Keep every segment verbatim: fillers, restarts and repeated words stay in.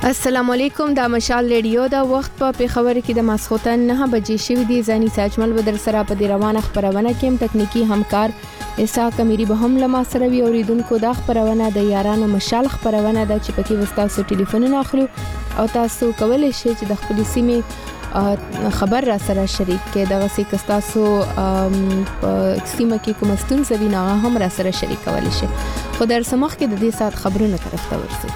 السلام علیکم. دا مشال ریډیو دا وخت په پیښور کې د ماسخوتن نه بجې شوې دي. ځاني ساجمل بدر سره په دې روانه خبرونه کې تکنیکی همکار اسحاق امیری به هم لمه سره وی اوریدونکو دا خبرونه د یارانو مشال خبرونه د چې پکې وستاسو ټلیفونونه اخلو او تاسو کولای شئ چې د خپل سیمې خبر را سره شریک کې د وسی کستاسو سیمه کې کوم ستونزې وي نه هم را سره شریک کولای شئ. خو در سمخ کې د دې سات خبرونه طرف ته ورسو.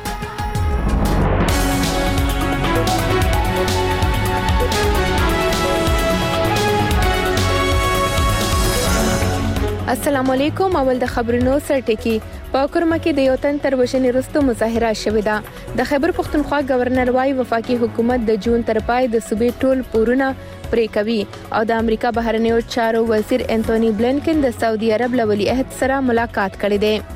السلام علیکم. اول د خبرونو سرټکی په کورما کې د یو تن تر وشنې وروسته مظاهره شوې ده. د خیبر پښتونخوا گورنر وايي وفاقي حکومت د جون تر پای د صوبې ټول پورونه پرې کوي او د امریکا بهرنیو چارو وزیر انټونی بلینکن د سعودي عرب له ولیعهد سره ملاقات کړی دی.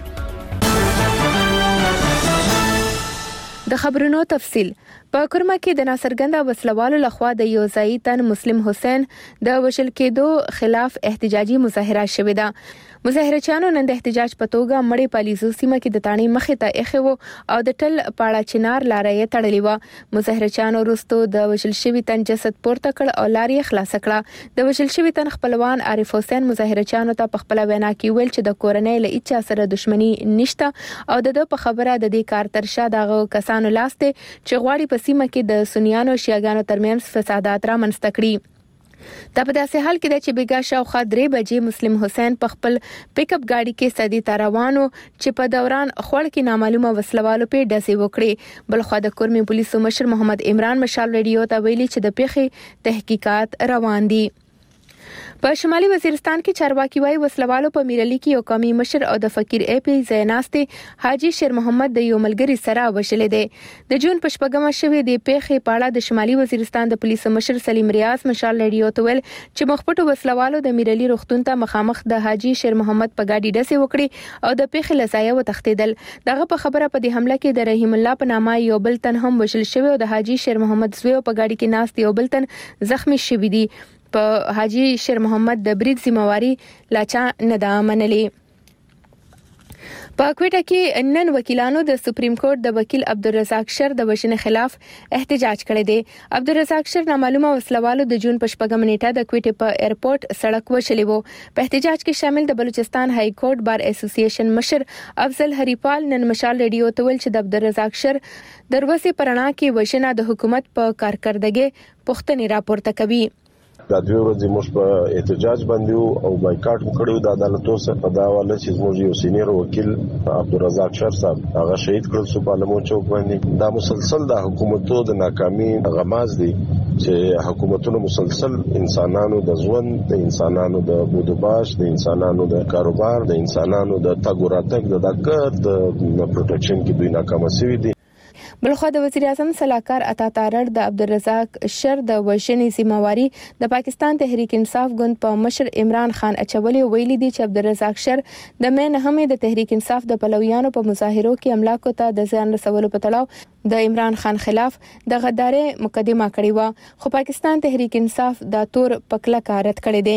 د خبرونو تفصیل په کورما کې د ناصرګنده وسلوالو لخوا د یو ځای تن مسلم حسین د وشل کېدو خلاف احتجاجي مظاهره شوې ده. مظاهرچیانو نن د احتجاج په توګه مړې پالیزو سیمه کې د تانی مخې ته اخی وو او د ټل پاړه چنار لارې تړلې و. مظاهرچیانو وروسته د وشل شوی تن جسد پورته کړ او لارې خلاص کړه. د وشل شوی تن خپلوان عارف حسین مظاهرچیانو ته په خپل وینا کې ویل چې د کورنۍ له اچا سره دښمنی نشته او د په خبره د دې کار ترشا دغه کسانو لاسته چې غواړي په سیمه کې د سنیانو شیعاګانو ترمنځ فسادات را منځته کړي. دا په داسې حال کې ده چې بیګا شاوخوا درې بجې مسلم حسین په خپل پیک اپ گاډي کې سدي تاروانو چې په دوران خوړ کې نامعلومه وسلوالو په ډسې وکړي. بلخو د کورمي پولیسو مشر محمد عمران مشال ریډیو ته ویلي چې د پیښې تحقیقات روان دي. په شمالي وزیرستان کې چارواکي وايي وسلوالو په میرلی کې یو قومي مشر او د فقیر ای پی زیناسته حاجی شیر محمد د یو ملګری سره وشلې دي. د جون په شپږمه شوې د پیښې په اړه د شمالي وزیرستان د پولیسو مشر سلیم ریاض مشال ریډیو ته ویل چې مخپټو وسلوالو د میرلی روغتون ته مخامخ د حاجی شیر محمد په گاډي ډسې وکړي او د پیښې لزایه و تختیدل. دغه په خبره په دې حمله کې د رحیم الله په نامه یو بل تن هم وشل شوی او د حاجی شیر محمد زوی په گاډي کې ناست یو بل تن زخمی شوی دی. په حاجی شیر محمد د برید ذمہواری لاچا نه دا منلې. په کوټه کې نن وکیلانو د سپریم کورټ د وکیل عبدالرزاق شر د وژنې خلاف احتجاج کړی دی. عبدالرزاق شر نامعلومه وسلوالو د جون په شپږم نیټه د کوټه په ایرپورټ سړک وشلی وو. په احتجاج کې شامل د بلوچستان های کورټ بار اسوسییشن مشر افضل هریپال نن مشال ریډیو ته ویل چې د عبدالرزاق شر دروازې پرانا کې وژنه د حکومت په کارکردګۍ پوښتنې راپورته کوي. دا دوی ورځې موږ په احتجاج باندې او بایکاټ وکړو د عدالتو سره په دا حواله چې موږ یو سینیر وکیل عبدالرزاق شر صاحب هغه شهید کړل سو په لمو چوک باندې. دا مسلسل د حکومتونو د ناکامي غماز دي چې حکومتونو مسلسل انسانانو د ژوند د انسانانو د بودباش د انسانانو د کاروبار د انسانانو د تګ راتګ د دکر د پروټیکشن کې دوی ناکام شوي دي. بلخو د وزیر اعظم سلاکار عطا تارړ د عبدالرزاق شر د وژنې ذمہواری د پاکستان تحریک انصاف ګوند په مشر عمران خان اچولي ویلي دي چې عبدالرزاق شر د مین هم د تحریک انصاف د پلویانو په مظاهرو کې املاکو ته د ځان رسولو په تړاو د عمران خان خلاف د غداري مقدمه کړې و خو پاکستان تحریک انصاف دا تور پکله کارت کړی دی.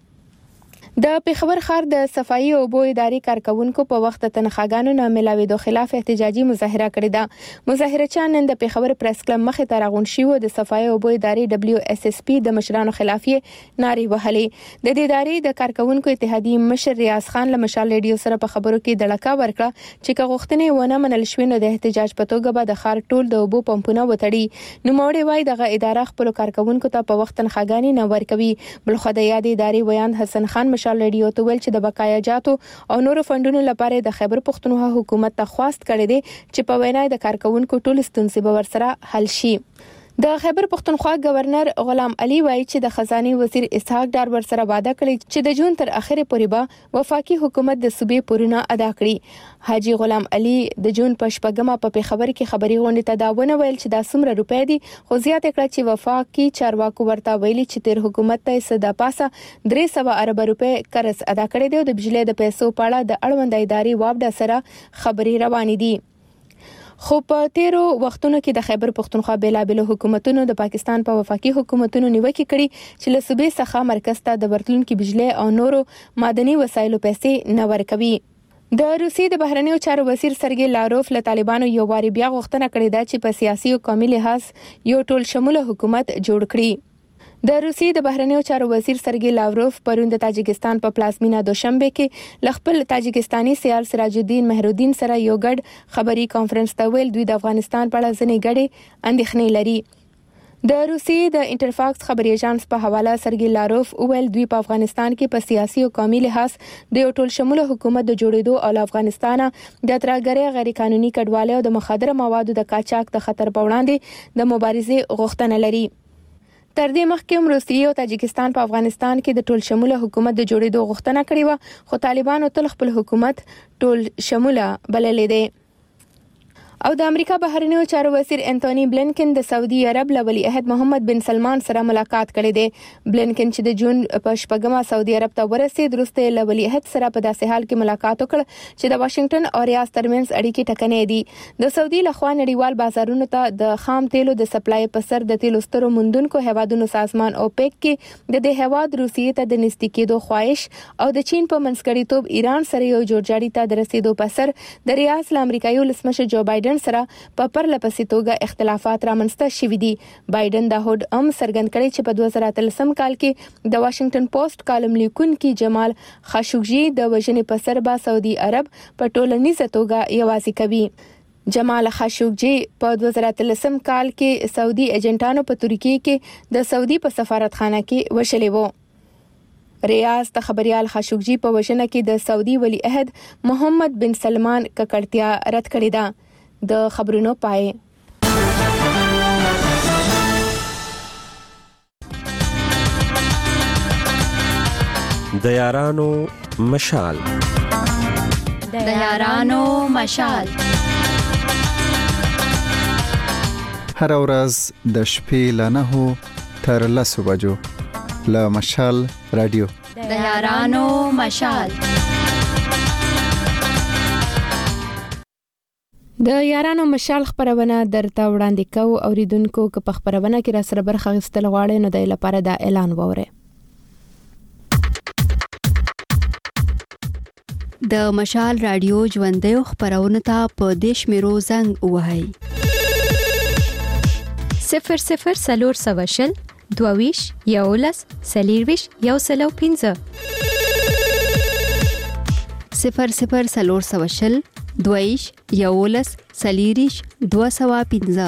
د پیښور ښار د صفایي او اوبو ادارې کارکونکو په وخت تنخواګانو نه ملاوېدو خلاف احتجاجي مظاهره کړې ده. مظاهرچیان نن د پیښور پریس کلب مخې ته راغونډ شوي د صفایي او اوبو ادارې دبلیو اس اس پی د مشرانو خلاف یې نارې وهلې. د دې ادارې د کارکونکو اتحادیې مشر ریاض خان له مشال ریډیو سره په خبرو کې دړکا ورکړه چې که غوښتنې ونه منل شوې نو د احتجاج په توګه به د ښار ټول د اوبو پمپونه وتړي. نوموړی وايي دغه اداره خپل کارکونکو ته په وخت تنخواګانې نه ورکوي. بلخو د یادې ادارې ویاند حسن خان مشال ریډیو ته ویل چې د بقایا جاتو او نورو فندونو لپاره د خیبر پښتونخوا حکومت ته خواست کړی دی چې په وینا د کارکونکو ټول ستونزې به ورسره حل شي. د خیبر پښتونخوا گورنر غلام علي وایي چې د خزانه وزیر اسحاق ډار ورسره وعده کړې چې د جون تر اخره پورې به وفاقي حکومت د صوبې پورونه ادا کړي. حاجی غلام علي د جون په شپږمه په پیښور کې خبري غونډه ته دا ونه ویل چې دا څومره روپۍ دي خو زیات کړه چې وفاقي چارواکو ورته ویلي چې تیر حکومت ته صدا پاسه درې سوه ارب روپۍ قرض ادا کړی دی او د بجلی د پیسو په اړه د اړوند ادارې وابډه سره خبري روانې دي. خو په تیرو وختونو کې د خیبر پښتونخوا بیلابل حکومتونو د پاکستان په وفاقي حکومتونو نیوکه کړي چې له صوبې څخه مرکز ته د ورتلونکو بجلی او نورو معدني وسایلو پیسې نه ورکوي. د روسیې د بهرنیو چارو وزیر سرګی لاروف له طالبانو یو واری بیا غوښتنه کړې ده چې په سیاسي او قومي لحاظ یو ټول شموله حکومت جوړ کړي. د روسیې د بهرنیو چارو وزیر سرګی لاروف پرون د تاجکستان په پلازمینه دوشنبه کې لخپل تاجکستاني سیال سراج الدین مهرالدین سره یو ګډ خبري کانفرنس ته ویل دوی د افغانستان په اړه ځنې ګډې اندېښنې لري. د روسیې د انټرفاکس خبري ایجانس په حواله سرګی لاروف ویل دوی په افغانستان کې په سیاسي او قومي لحاظ د یو ټول شموله حکومت د جوړېدو او افغانستان د ترهګرۍ غیر قانوني کډوالۍ او د مخدره موادو د قاچاق د خطر په وړاندې د مبارزې غوښتنه لري. تر دې مخکې هم روسیې او تاجکستان په افغانستان کې د ټول شموله حکومت د جوړېدو غوښتنه کړې و، خو طالبانو تل خپل حکومت ټول شموله بللی دی. او د امریکا بهرنیو چارو وزیر انټونی بلینکن د سعودي عرب له ولی عهد محمد بن سلمان سره ملاقات کړی دی. بلینکن چې د جون په شپږمه سعودي عرب ته ورسید وروسته له ولی عهد سره په داسې حال کې ملاقات وکړ چې د واشنگټن او ریاض ترمنځ اړیکې ټکنۍ دي. د سعودي لخوا نړیوال بازارونو ته د خام تیلو د سپلای په سر د تیلو سترو موندونکو هیوادونو سازمان اوپیک کې د دې هیواد روسیې ته د نږدې کېدو خواهش او د چین په منځګړیتوب ایران سره یو جوړجاړي ته د رسیدو په سر د ریاض لامریکایي ولسمشر جو بایدن سره په پرله پسې توګه اختلافات رامنځته شوي دي. بایدن دا هوډ هم څرګند کړی چې په دوه زره اتلسم کال کې د واشنگټن پوسټ کالم لیکونکي جمال خاشقجي د وژنې په سر به سعودي عرب په ټولنیزه توګه یوازې کوي. جمال خاشقجي په دوه زره اتلسم کال کې سعودي ایجنټانو په ترکیه کې د سعودي په سفارتخانه کې وشلې وو. ریاض ته خبريال خاشقجي په وژنه کې د سعودي ولی عهد محمد بن سلمان ککړتیا رد کړې ده. د خبرونو پای. د یارانو مشال د یارانو مشال هر ورځ د شپې له نهو تر لسو بجو له مشال رادیو د یارانو مشال. د یارانو مشال خبرونه درته وړاندې کوو. اوریدونکو که په خبرونه کې را سره برخه اخیستل غواړئ نو د لپاره دا اعلان ووره. د مشال رادیو ژوندۍ خبرونه ته په دیش میرو زنګ وهاي صفر صفر سلور سواشل دوویش یولس سلیرویش یو سلو پینځه صفر صفر سلور سواشل دویش یولس سلیریش دو سوا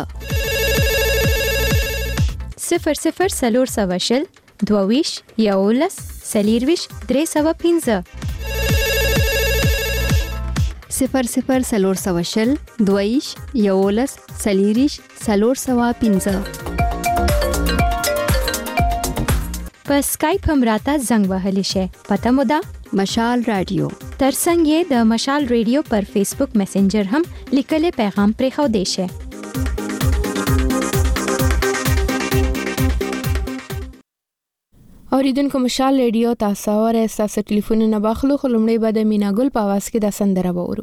پینځه صفر صفر سلور سواشل دوویش یولس سلیرویش درې سوا پینځه صفر صفر سلور سواشل دویش یولس سلیریش سلور سوا پینځه. په سکایپ هم راته زنګ وهلی شي. پته مو ده مشال رادیو. ترڅنګ یې د مشال رادیو پر فیسبوک میسنجر هم لیکلي پیغام پرې خو دی شي. اوریدونکو مشال رادیو تاسو اوره تاسو ټلیفون نه باخلو خلمړې بعد مینا ګل په आवाज کې د سندره وورو.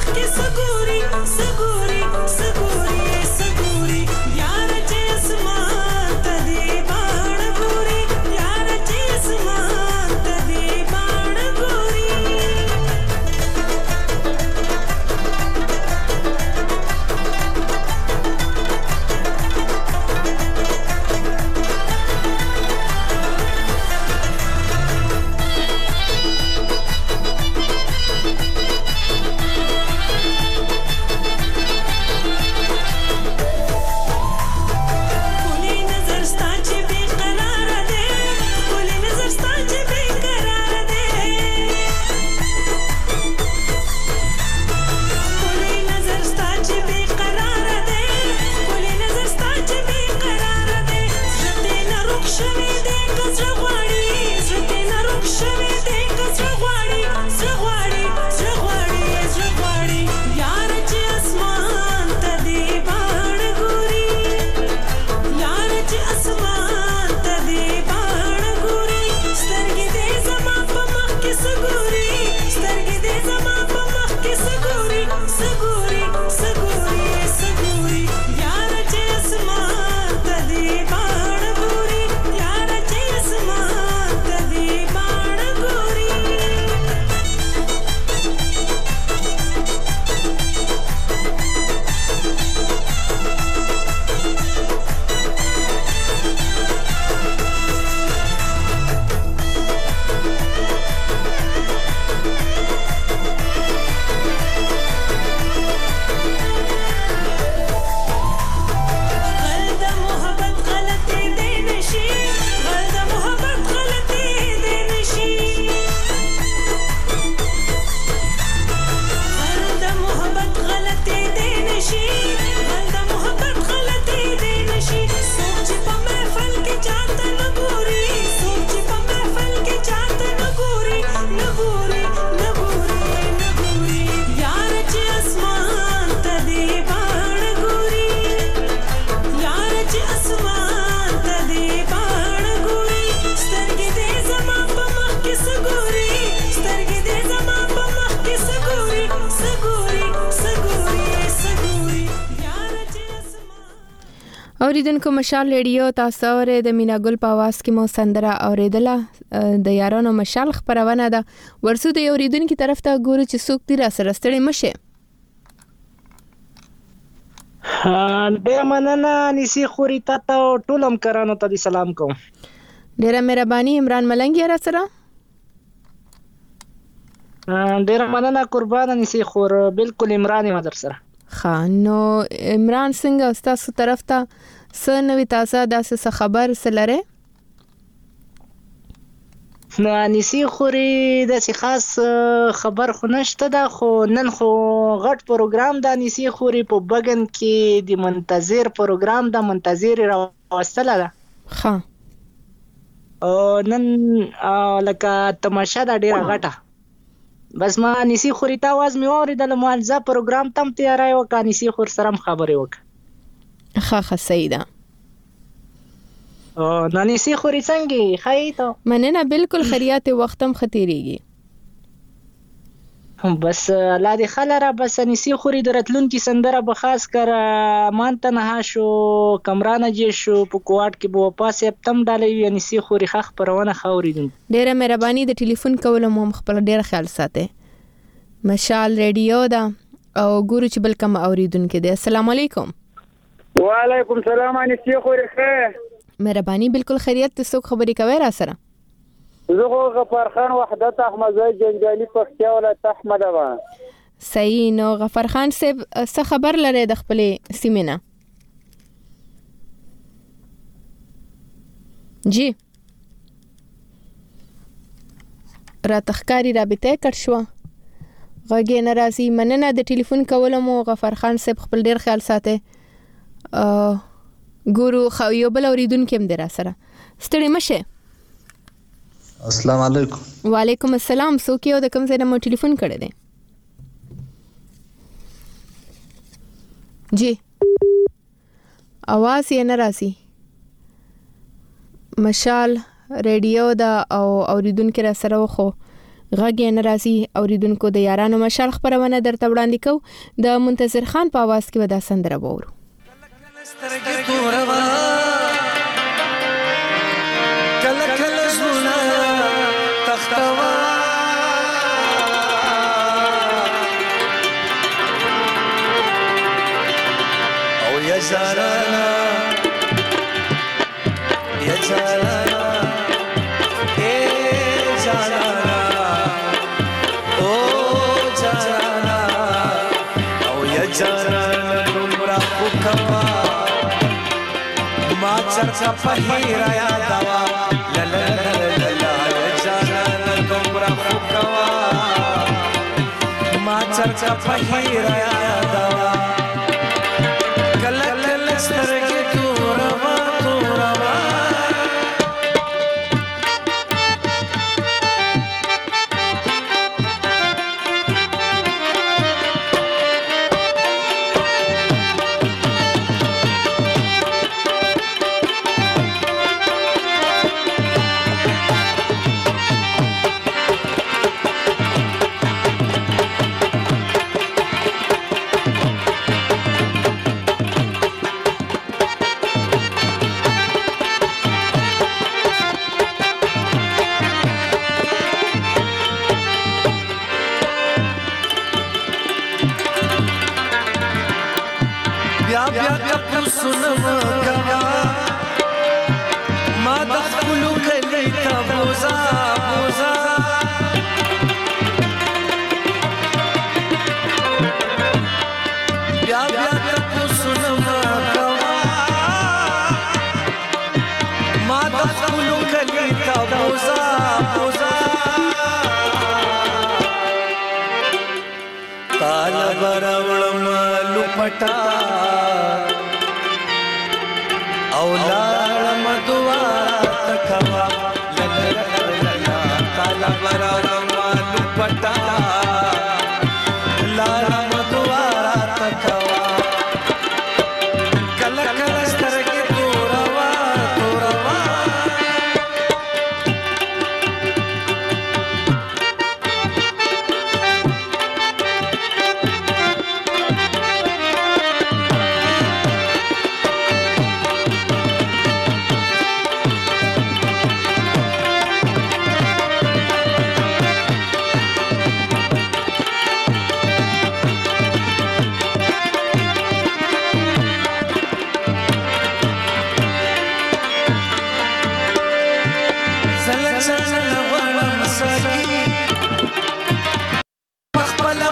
Saguri, saguri, saguri, yaar je asman اوریدونکو مشال ریډیو تاسو اورئ د مینا ګل په आवाज کې مو سندره اوریدله د یارانو مشال خبرونه ده ورسو د اوریدونکو طرف ته ګورو چې څوک تیر سره ستړي مشه ډیر مننه نسی خوري تاسو ټولم کرانو ته سلام کوم ډیر مهرباني عمران ملنګ را سره ډیر مننه قربان نسی خور بالکل عمران مدر سره خانو عمران څنګه تاسو طرف ته سنوي تاسو داسه خبر سلره نه نسی خوري د خاص خبر خو نشته دا خو نن خو غټ پروګرام دا نسی خوري په بغن کې د منتظر پروګرام دا منتظر راوستله ده ها او نن لکه تماشا دا ډیره غټه بس ما نسی خوري تا आवाज می اوریدل مالزه پروګرام تم تیارای وکا نسی خور سره خبرې وک ښه ښه سیدا او نسی خوري څنګه خای ته مننه بالکل خیریات وختم ختیریږي بس الله دې خلره بس نسی خوري درتلون کی سندره به خاص کر مان تنها شو کمرانه جې شو په کوټ کې بو پاسه تم ډالې نسی خوري خخ پرونه خوريدم ډیره مهرباني د ټلیفون کول مو خپل ډیر خیال ساته مشال ریډیو دا او ګورو چې بل کوم اوریدونکو دي السلام علیکم وعلیکم السلام نسی خوري خیر مهرباني بالکل خیریت ته خبرې کوي را سره زه غفار خان وحدت احمد زوی جنجالي پختیا ولایت احمد ابا صحیح نو غفار خان صاحب څه خبر لري د خپل سیمینه جی را تخکاری رابطه کړ شو غږی ناراضي مننه د ټلیفون کولم غفار خان صاحب خپل ډیر خیال ساته ګورو خو یو بل اوریدونکو هم درا سره ستړي مشه السلام علیکم وعلیکم السلام سو کېو د کوم ځای نه مو ټلیفون کړی دی جی आवाज یې نه راځي مشال ریډیو دا او اوریدونکو را سره وخو غږ یې نه راځي اوریدونکو د یارانو مشال خبرونه درته وړاندې کو د منتظر خان په आवाज کې ودا سندره وورو کله کله زونه تختوا او یا زارانا یا زارانا اے زارانا او زارانا او یا زارانا نمرا خوکوا ما چرچا پهیرا یا دوا لا لا لا لا لا جانا تمرا خوکوا ما چرچا پهیرا یا دوا کله کله سترګې توروا توروا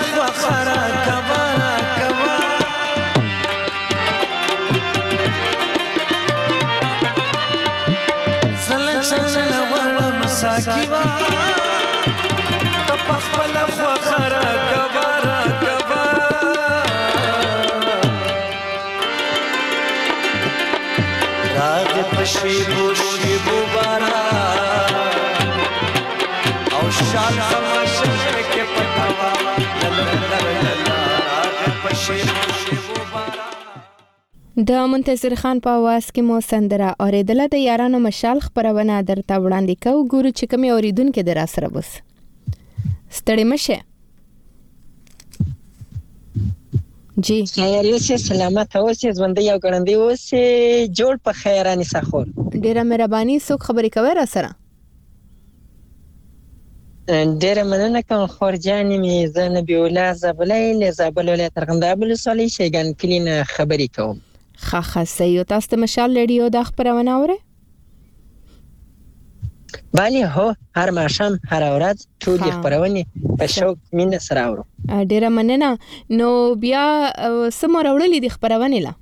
خوا خرا کوا کوا زل زل ورم ساکیوا تپخپل خوا خرا کوا کوا راغ پشیبو شیبو بارا او شال خماشه کې پټوا د منتصر خان په आवाज کې مو سندره اوریدله د یارانو مشال خبرونه درته وړاندې کو ګورو چې کوم اوریدونکو در سره بس ستړي مشه جی خیر اوسه سلامت اوسه ژوند یو ګړندې اوسه جوړ په خیرانی سخور ډیره مهرباني څوک خبرې کوي را سره ډیره مننه کوم خورجانې مې زه نبی الله زبلې له زابل ولایت ارغنداب ولسوالۍ شیګان کلین خبرې کوم خا خا سيو تاسو ته مشال رادیو د خبرونه اورئ بله هو هر ماشام هر ورځ ټول خبرونه په شوق مين سره اورو ډیره مننه نو بیا سم راوړلې د خبرونه لا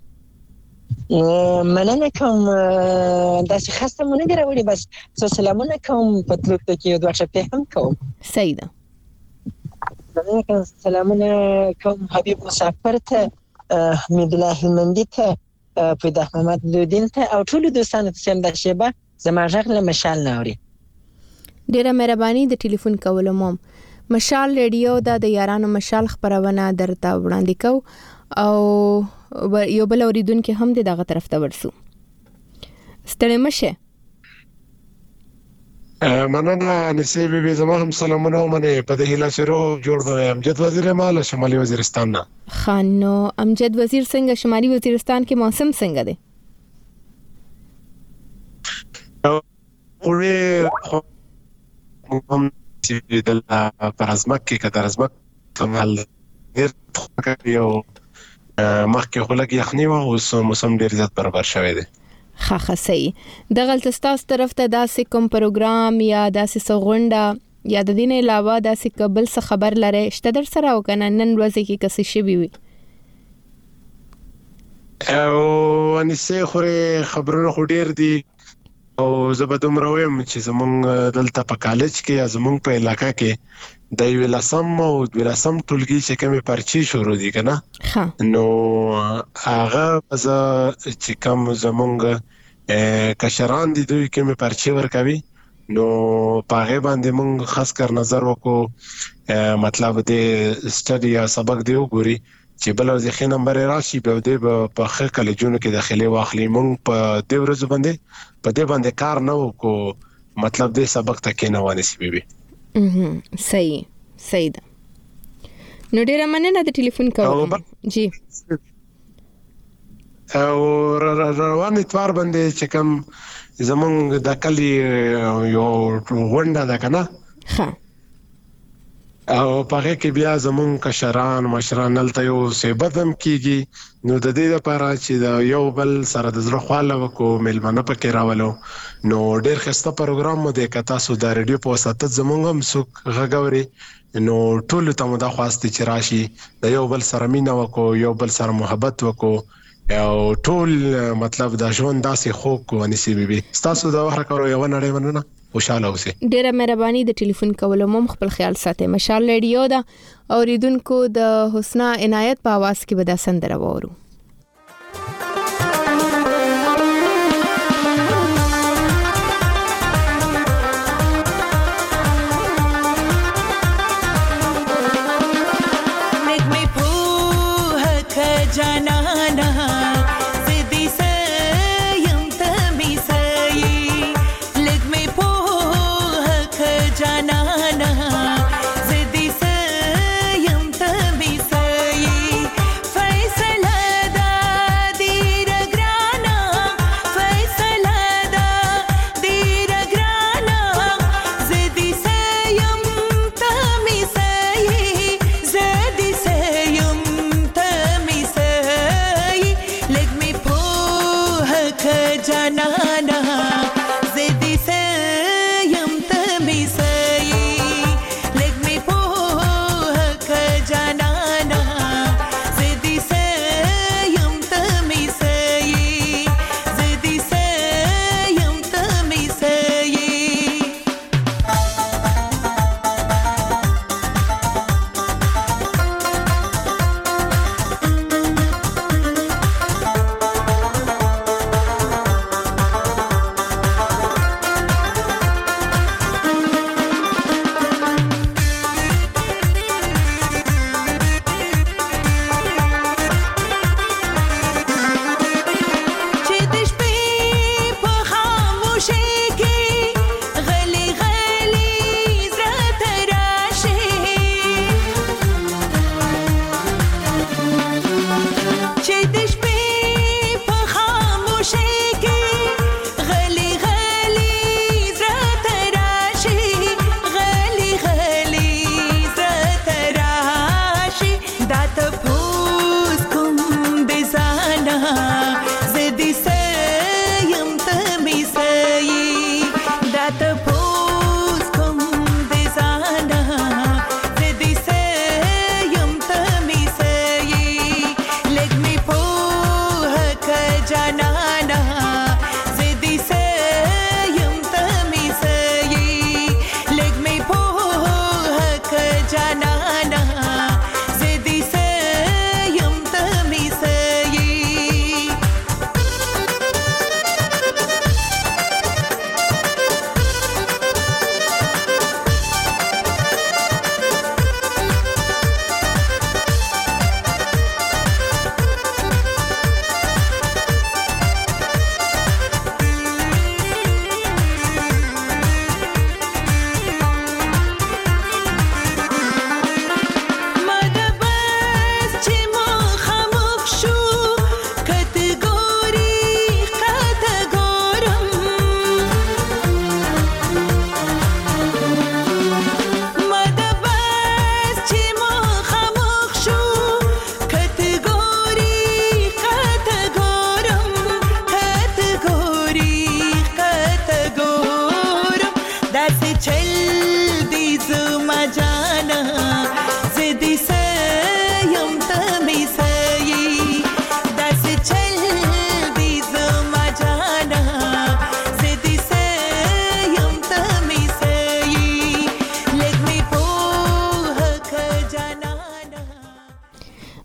مننه کوم داسې خاصه مونږ نه راوړي بس سلامونه کوم په تلوت کې دوه شپې هم کوم سیده مننه کوم سلامونه کوم حبیب مسافر ته حمید الله هلمندي ته پیدا محمد لودین ته او ټول دوستانو ته سم د شیبه زما ژغله مشال ناوري ډیره مهرباني د ټلیفون کولو موم مشال رادیو د یارانو مشال خبرونه درته وړاندې کو او یو بل اوریدونکو هم دغه طرف ته ورسو ستړي مشه مننه نسیب بي زما هم سلامونه ومنه په دې هیله سره جوړ دی امجد وزیر مال شمالي وزیرستان نه خانو امجد وزیر څنګه شمالي وزیرستان کې موسم څنګه دی اورې هم چې د پرازمک کې کتر ازمک کمال ډیر یو مخکې خلک یخنی و او موسم ډیر زیات برابر شوی دی ښه ښه صحیح د غلطستاس طرف ته داسې کوم پروګرام یا داسې سغونډه یا د دین علاوه داسې قبل څه خبر لري شته در سره او کنه نن ورځ کې کسي شي وي او انسه خوري خبرونه خو ډیر دي او زبدوم رویم چې زمونږ دلته په کالج کې یا زمونږ په علاقې کې د یو لسم او د لسم ټولګي چې کومه پرچی شروع دي کنه نو هغه چې کوم زمونږ کشران دي دوی کومه پرچی ورکوي نو پاغه باندې مونږ خاص کر نظر وکړو مطلب دې سټډي یا سبق دی وګوري چې بل ورځ نمبر راشي په دې په خه کالجونو کې داخلي واخلي مونږ په دې ورځ باندې په دې باندې کار نه وکړو مطلب دې سبق تکې نه ونسي بي اها صحیح صحیح ده نو ډیر مننه د ټلیفون کول جی او روان اتوار باندې چې کوم زمونږ د کلی یو غونډه ده کنه ها او پاره کې بیا زمون کشران مشران نلته یو سیبدم کیږي نو د دې لپاره چې یو بل سره د زړه خواله وکړو ملمنه پکې راولو نو ډېر خسته پروګرام مو د کتا سو د ریډیو په واسطه زمونږ هم څوک غږوري نو ټول ته مو د خواسته چې راشي د یو بل سره مینه وکړو یو بل سره محبت وکړو او ټول مطلب د ژوند داسې خو کو نصیب بي تاسو د وحره کارو یو نړۍ مننه خوشاله اوسئ ډیره مهرباني د ټلیفون کولو مم خپل خیال ساتئ مشال رادیو دا اوریدونکو د حسنا عنایت په आवाज کې به د سندره وورو فیصله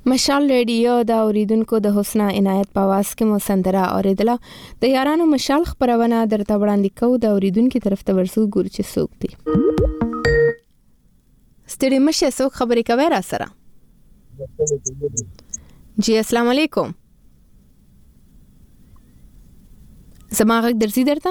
مشال ریډیو د اوریدونکو د حسنا عنایت په आवाज کې مو سندره اوریدله. د یارانو مشال خبرونه درته وړاندې کوو د اوریدونکو طرف ته ورسو ګور چې څوک دي. ستړي مشه څوک خبرې کوي را سره؟ جی السلام علیکم. زما غږ درځي درته؟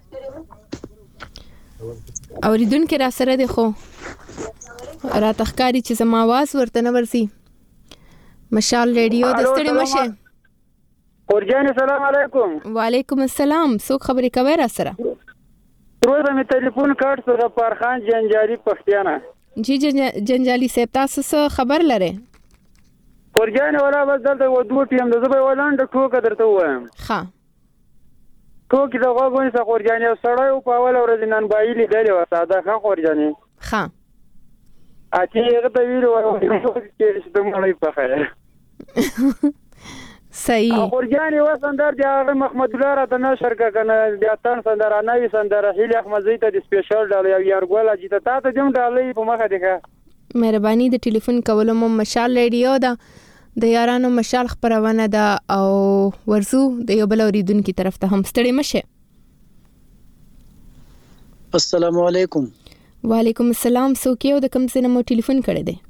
اوریدونکو را سره دی خو را تخکاری چې زما आवाज ورته نه ورسي. مشال ریډیو د ستړي مشه. اورجان السلام علیکم. وعلیکم السلام. څوک خبرې کوي را سره؟ روزه می ټلیفون کارت سره پارخان جنجالي پښتیانه. جی جنجالي صاحب تاسو څه خبر لره؟ اورجان ولا بس دلته و دوه ټیم د زبې ولاند ټوکه درته وایم. ښه. ټوکې د غوګونی څخه اورجان یو سړی او په اول ورځ نن بایلی دی و ساده ښه اورجانې. ښه. اته هغه ته ویلو چې د مړی په خیر. صحیح. اورجان یو سندر دی هغه محمد الله را د نشر کنه د اتن سندر نوې سندر هیله احمد زیته د سپیشل ډال یو یارګول اجته تا ته دیم ډالې په مخه دیګه. مهرباني د ټلیفون کولو مو مشال ریډیو دا د یارانو مشال خبرونه ده او ورزو د یو بل اوریدونکو طرف ته هم ستړي مشه. السلام علیکم. وعلیکم السلام. څوک یو د کوم څه مو ټلیفون کړی دی؟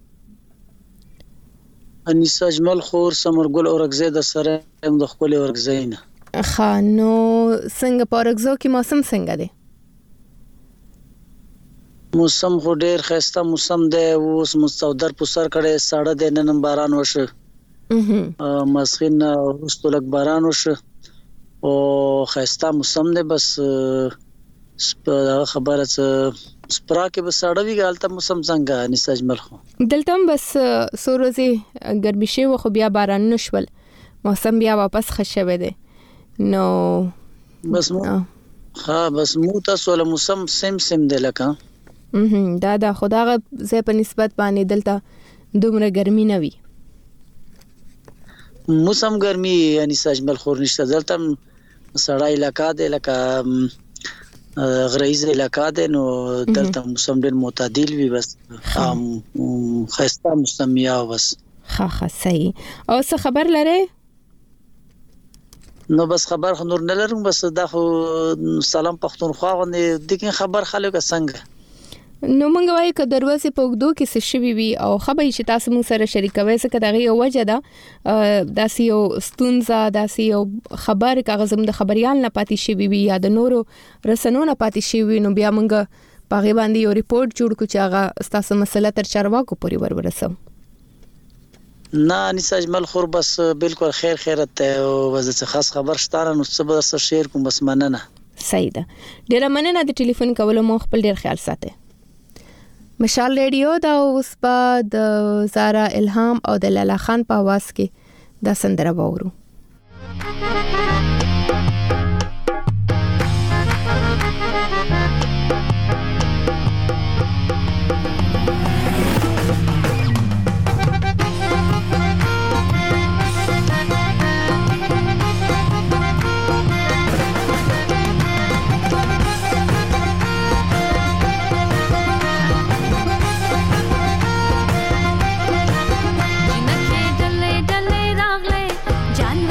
انیسا اجمل خور سمرګل اورګزې د سره هم د خپل اورګزې نه. ښه نو څنګه په اورګزو کې موسم څنګه دی؟ موسم خو ډیر خسته موسم دی. اوس مستودر په سر کړي ساړه د نن باران وشه. اه مسخین ورستو لک باران وشه او خسته موسم دی. بس خبره څه سپرا کې به ساړه وی غالته موسم څنګه نسجمل خو دلته بس سوروزي ګرمي شي و خو بیا باران نشول موسم بیا واپس خښوي دی نو بس مو ها بس مو تاسو له موسم سیم سیم دی لکه هم دا دا خدای زه په نسبت باندې دلته دومره ګرمي نه وي موسم ګرمي یعنی سجمل خور نشته دلته سړی علاقہ دی لکه غریز علاقہ ده نو دلته موسم ډېر معتدل وي بس خسته موسم یا بس ها ها صحیح. او څه خبر لره؟ نو بس خبر خو نور نه لرم بس دا خو سلام پښتونخوا غوندې دغه خبر خلک څنګه نو مونږ وایو ک دروازه په وګدو کې څه شوي وي او خبرې چې تاسو مون سره شریکوي څه کداغه یو وجه ده داسې یو ستونزه داسې یو خبر کاغذم د خبريال نه پاتې شوي وي یا د نورو رسنو نه پاتې شوي نو بیا مونږ پاغه باندې یو ریپورت جوړ کو چې هغه تاسو مسله تر چارواکو پورې ورورسو. نه انیس اجمل خور بس بالکل خیر خیرت او وزه خاص خبر شتاره نو څه به سره شیر کوم بس مننه. صحیح ده. ډیره مننه د ټلیفون کولو مو خپل ډیر خیال ساتئ. مشال ریډیو دا اوس په د زارا الهام او د لالا خان په आवाज کې دا سندره وورو. जान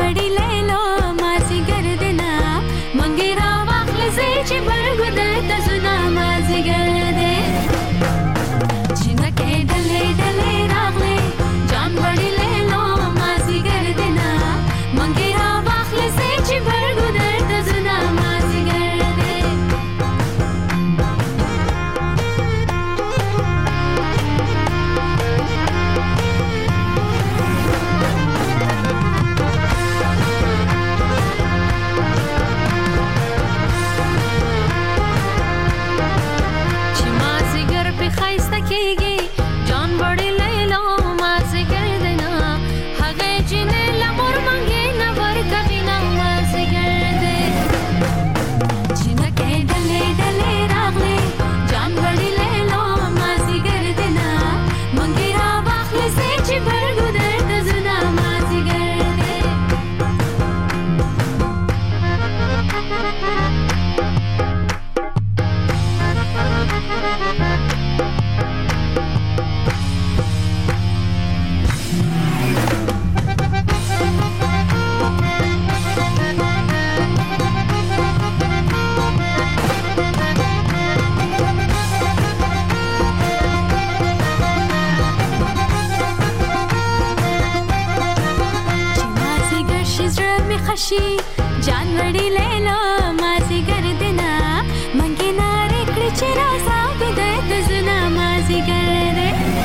خشي جان وړي لیلا مازی ګردنا منګي ناره کړ چې راسا بده د زنا مازی ګرده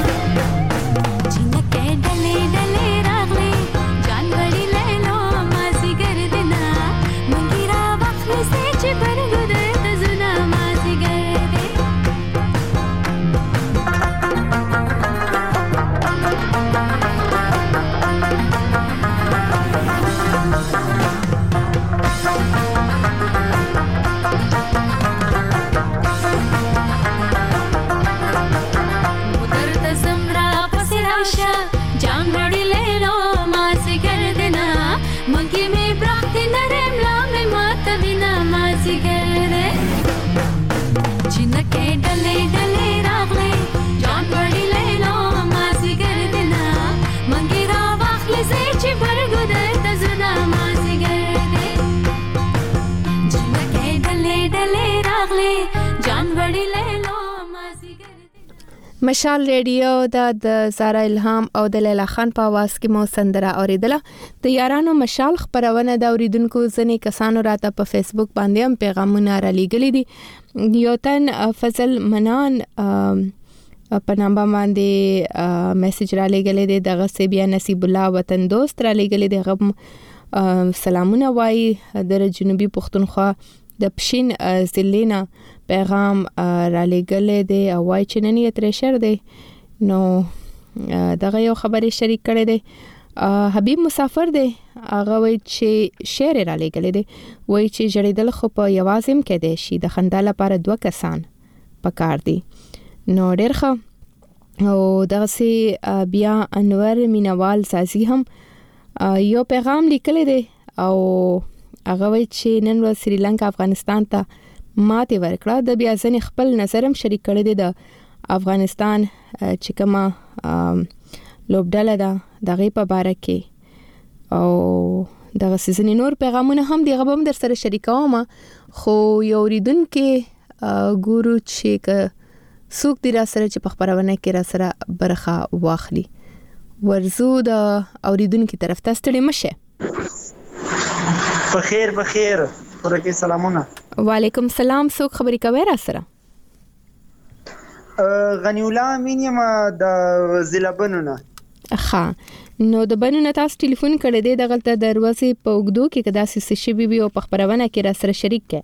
چینکه ډلې ډلې راغلي جان وړي لیلا مازی ګردنا منګي را وخت سي چې برګو د زنا مازی ګرده جان وړي لیلا مازی ګردنا منګي می برخت نرم لا می مات وینا مازی ګرده چینکه ډلې ډلې راغلي جان وړي لیلا مازی ګردنا منګي را واخلې سي چې برګو د زنا مازی ګرده چینکه ډلې ډلې راغلي جان وړي لیلا مشال ریډیو د زارا الهام او د لیلا خان په आवाज کې مو سندره اوریدله د یارانو مشال خبرونه د اوریدونکو ځنې کسانو راته په فیسبوک باندې هم پیغامونه را لېږلي دي یو تن فضل منان په نامه باندې میسج را لېږلی دی دغه سی بیا نصیب الله وطن دوست را لېږلی دی غو سلامونه وایي د جنوبي پښتونخوا د پښین ضلع پیغام را لېږلی دی او وایي چې نن یې ترشر دی نو دغه یو خبرې شریک کړی دی حبیب مسافر دی هغه وایي چې شعر را لېږلی دی وایي چې ژړېدل خو په یوازې هم کېدی شي د خندا لپاره دوه کسان پکار دي نو ډېر ښه او دغسې بیا انور مینوال سازي هم یو پیغام لیکلی دی او هغه وایي چې نن ورځ سریلانکا افغانستان ته ماته ورکړه د بیا ځنې خپل نظرم شریک کړی دی د افغانستان چې کومه لوبډله ده دغه په باره کې او دغه سيزن نور پیغامونه هم دی غوښم در سره شریکوم خو یو ریدونکو ګورو چې څوک دی را سره چې په خبرونه کې را سره برخه واخلي ورزو د اوریدونکو طرف ته ستړي مشه بخیر بخیر ورکه سلامونه وعلیکم سلام څوک خبرې کوي را سره غنی الله امین یم د زلبنونه ښه نو د بنونه تاسو ټلیفون کړی دی دغه د دروازې په وګدو کې کدا سې شی بي او په خبرونه کې را سره شریک کې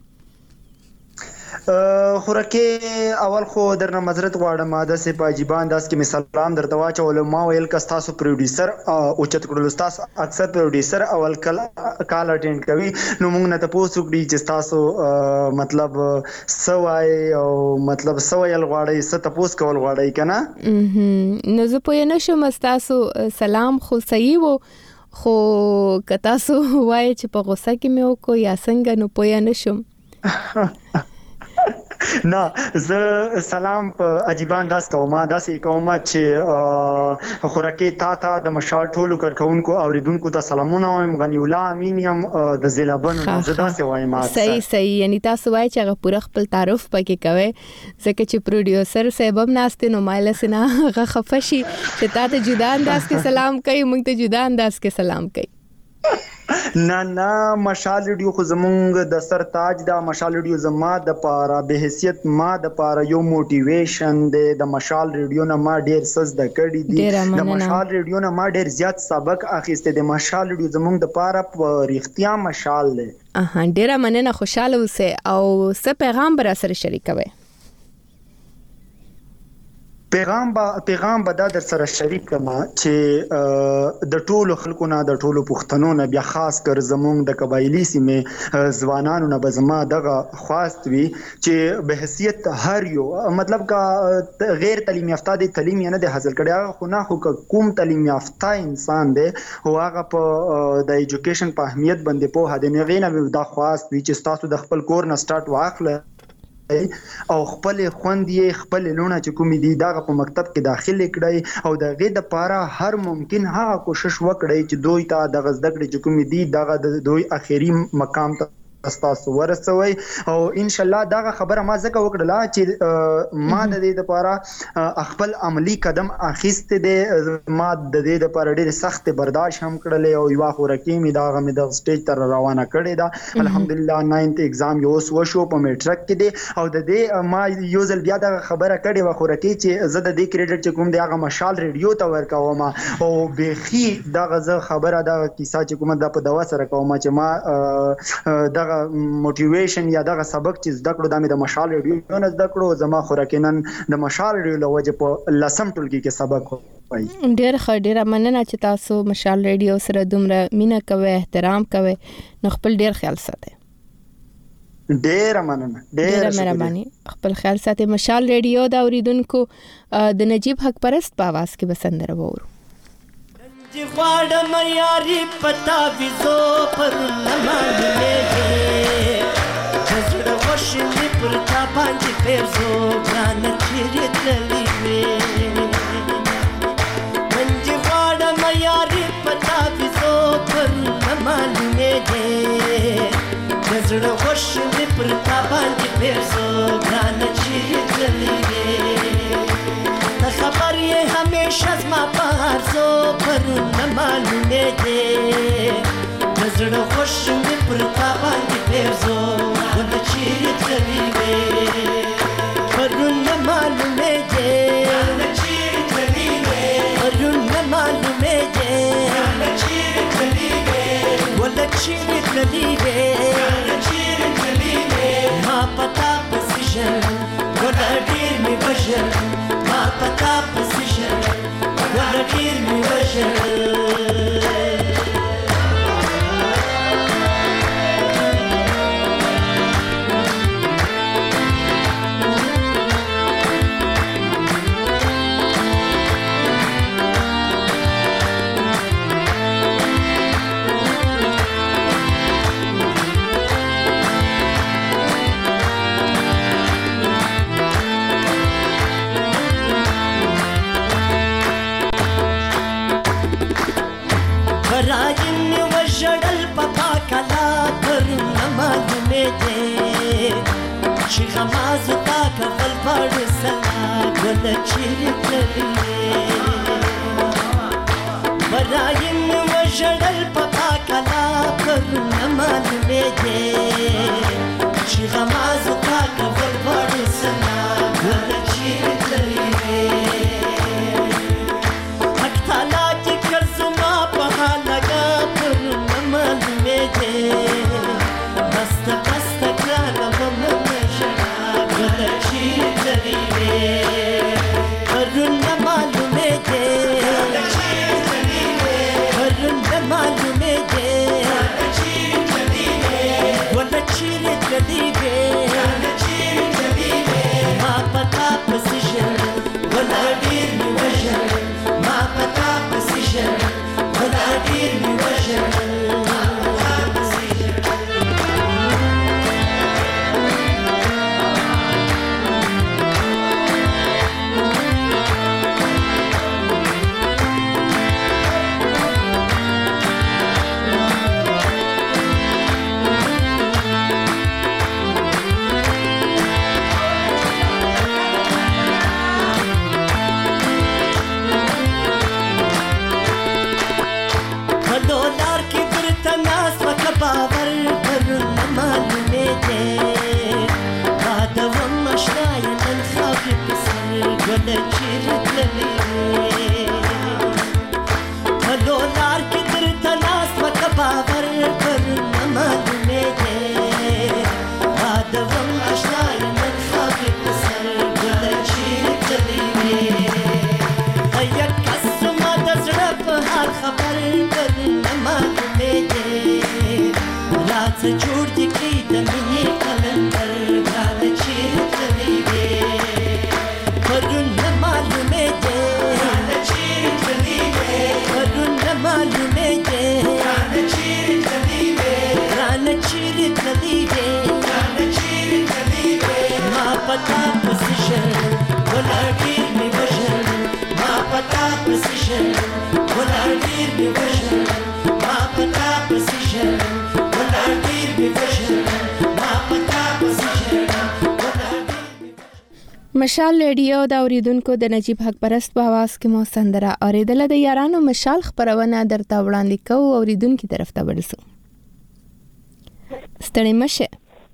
خورکه اول خو درنه معذرت غواړم د سه پاجيبان داس کې مثالام درته واچول ما ویل ک تاسو پروډوسر او چت کړل تاسو اکثر پروډوسر اول کال کال اټینډ کوي نو موږ نه تاسو کړی چې تاسو مطلب سوای او مطلب سوایل غواړی ست تاسو کول غواړی کنه نو زه په نه شم تاسو سلام خو صحیح وو خو کتا سو وای چې په غوسه کې مې وکړ یا څنګه نو پوه نه شم نه زه سلام په عجیبان داس کومه داسې کومه چې خورکه تا ته د مشال ټولو کارکونکو اوریدونکو ته سلامونه وایم غنی الله امین یم د زلبن زه داسې وایم صحیح صحیح یعنی تاسو وای چې هغه پوره خپل تعارف پکې کوي ځکه چې پروډوسر صاحب ناشته نو مایل سنا هغه خفشي چې تا ته جدا انداز کې سلام کوي موږ ته جدا انداز کې سلام کوي نه نه مشال ریډیو خو زمونږ د سر تاج دا مشال ریډیو زما د پاره به حیثیت ما د پاره یو موټیویشن دی د مشال ریډیو نه ما ډیر سز د کړی دی د مشال ریډیو نه ما ډیر زیات سبق اخیسته د مشال ریډیو زمونږ د پاره په ریختیا مشال دی اها ډیر مننه خوشاله اوسه او څه پیغام بر سره شریکوي پیغام با پیغام به در سره شریک کما چې د ټولو خلکو نه د ټولو پښتنو نه بیا خاص کر زمونږ د قبایلی سیمه ځوانانو نه بزما دغه خواست وی چې به حیثیت هر یو مطلب کا غیر تعلیم یافته دي تعلیم نه د حاصل کړي خو نه خو کوم تعلیم یافته انسان دی هو هغه په د ایجوکیشن په اهمیت باندې په هده نه غینه د خواست وی چې تاسو د خپل کور نه سٹارټ واخله او خپل خوندې خپل لونه چې کوم دي دغه په مکتب کې داخله کړي او د غې د پاره هر ممکن هغه کوشش وکړي چې دوی ته د غزدګړي چې کوم دي دغه د دوی اخیری مقام ته تاسو ورسوي او ان شاء الله دا خبره ما زکه وکړه چې ما د دې لپاره خپل عملی قدم اخیست دي ما د دې لپاره ډېر سخت برداشت هم کړل او یو خورکی می دا غو د سټیج تر روانه کړې ده الحمدلله ناینت ایگزام یو وشو په میټرک کې دي او د دې ما یو ځل بیا دا خبره کړې و خورکی چې زه د دې کریډټ چې کوم دی هغه مشال ریډیو ته ورکوم او بخي دا غزه خبره دا کیسه چې کوم د په دوا سره کوم چې ما دا موټیویشن یا دغه سبق چې زده کړو د مشال ریډیو نه زده کړو زما خوراکینن د مشال ریډیو لوجه په لسم ټولګي کې سبق وای ډېر ښه ډېر مننه چې تاسو مشال ریډیو سره دومره مینه کوي احترام کوي نو خپل ډېر خیال ساتئ ډېر مننه ډېر مهرباني خپل خیال ساتئ مشال ریډیو دا اوریدونکو د نجیب حق پرست په आवाज کې بسندره وورو जी वाड़ मयारी पता विजो पर नमान ले जसड़ वशनी पुरता बांध पेरजो गान चिरत लीवे मंजी वाड़ मयारी पता विजो पर नमान ले जसड़ वशनी पुरता बांध पेरजो गान चिरत लीवे खबर ये हमेशा मा पारजो पर न मालूम दे नजर खुश में पुरता बांध पेरजो गुल चीर चली वे पर न मालूम दे चीर चली वे पर न मालूम दे चीर चली वे गुल चीर चली वे चीर चली वे मां पता पोजीशन गुल डीर में बशर मां पता पोजीशन गुल डीर में बशर شغماز تاك غلبار سلاك ولا تشيرك للي براين وجر البقاك لا قرنا ما نميدي شغماز تاك غلبار سلاك ولا تشيرك للي اكتالاتي كرزما بحالك قرنا ما نميدي بستا بستا كلانا ومنا हरुन मालूमे दे हरुन मालूमे दे वला चीर चली वे मां पता पोजीशन वला डीर में वजन मां पता पोजीशन वला डीर में वजन جوړ دي کې د مینې کلندر غال چیر چلی وې پرون نه معلومه ده غال چیر چلی وې پرون نه معلومه ده غال چیر چلی وې غال چیر چلی وې غال چیر چلی وې ما پتا پوزیشن ولا ډیر می وژن ما پتا پوزیشن ولا ډیر می وژن ما پتا پوزیشن Be vision. مشال ریډیو د اوریدونکو د نجیب حق پرست په आवाज کې مو سندره اوریدله د یارانو مشال خبرونه درته وړاندې کوو اوریدونکو طرف ته ورسو. ستړي مشه.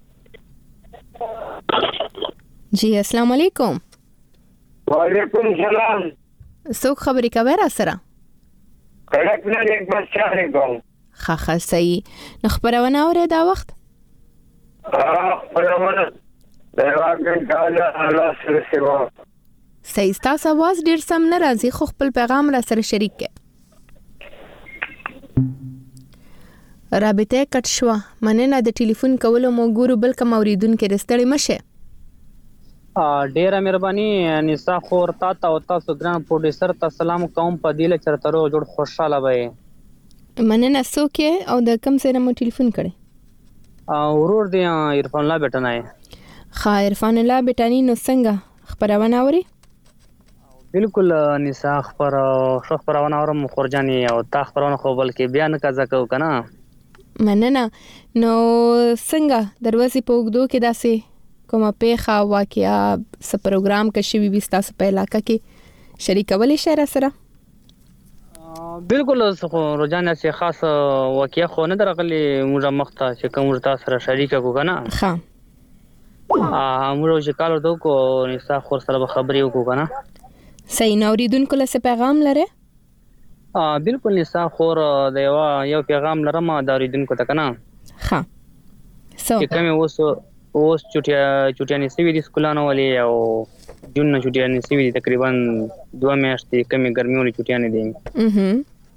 جی السلام علیکم. وعلیکم السلام. څوک خبرې کوي را سره؟ کړک نه یک بچاره کوم. خاخه صحیح. نو خبرونه اورې دا وخت؟ اه خبرونه دغه کاله الله سره سیوا. صحیح تاسو आवाज ډیر سم نه راځي خو خپل پیغام را سره شریک کړئ. رابطه کټ شو. مننه د ټلیفون کولو مو ګورو بل کوم اوریدونکو رستړی مشه. ډیره مهرباني نساء خور تا ته او تاسو ګران پروډوسر ته سلام کوم په دې لچرته رو جوړ خوشاله وای. مننه سوکه او د کم سره مو ټلیفون کړي. ورور دی عرفان الله بیٹنای. خا عرفان الله بیٹانی نو څنګه خبرونه اوري؟ بالکل نساء خبر شو خبرونه اورم خورجاني او تا خبرونه خو بلکې بیان کازا کو کنه. مننه. نو څنګه دروازې په وګدو کې داسې کومه پیخه واقعیا س پروګرام کې شوی وي تاسو په علاقې کې شریکولې شهر سره؟ بالکل خو روزانه سي خاص واقعیا خو نه درغلي موږ مخته چې کوم تاسو سره شریک کو کنه. ها ا موږ چې کال ورته کو نساء خور سره خبرې وکړو کنه. صحیح نو اوریدونکو له پیغام لره؟ ا بالکل نساء خور د یو یو پیغام لرم د اوریدونکو ته کنه. ها سو کوم اوس اوس چټیا چټیا نسوي د سکولانو ولې او جون نه چټیا نسوي تقریبا دوه میاشتې کمی ګرميونی چټیا نه دي. اها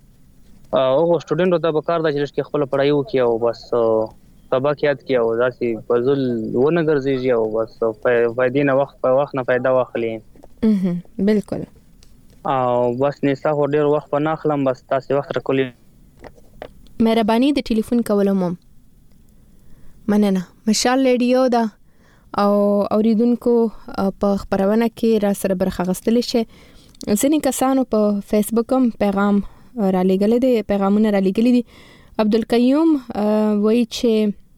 او سټوډنټ ته به کار د چې خپل پڑھائی وکي او بس سبق یاد کی او ځاسي فزل ونه ګرځي او بس فائدې نه وخت په وخت نه फायदा واخلي. اها بالکل. او بس نساء هو ډیر وخت په ناخلم بس تاسو وخت راکولي. مهرباني د ټلیفون کولو مم. مننه. مشال ریډیو دا او اوریدونکو په خبرونه کې را سره برخه غستلی شي. ځینې کسانو په فیسبوک هم پیغام را لګل دي پیغامونه را لګل دي. عبدالقیوم وایي چې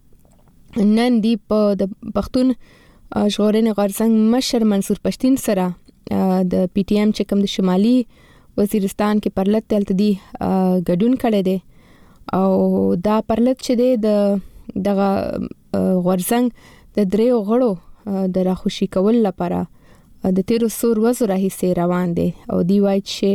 نن دی په د پښتون ژغورنې غورځنګ مشر منصور پښتين سره د پی ټی ایم چې کوم د شمالي وزیرستان کې پرلط تلته دي ګډون کړي دي او دا پرلط چې دی د دغه غورځنګ د دریو غړو د راخوشي کول لپاره د تیرو سور وزو راهیسې روان دي او دی وایي چې